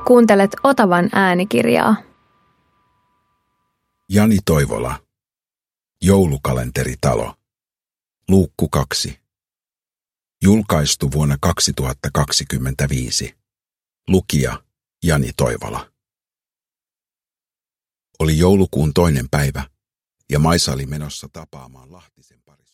Kuuntelet Otavan äänikirjaa. Jani Toivola. Joulukalenteritalo. Luukku 2. Julkaistu vuonna 2025. Lukija Jani Toivola. Oli joulukuun 2. päivä ja Maisa oli menossa tapaamaan Lahtisen pariskuntaa.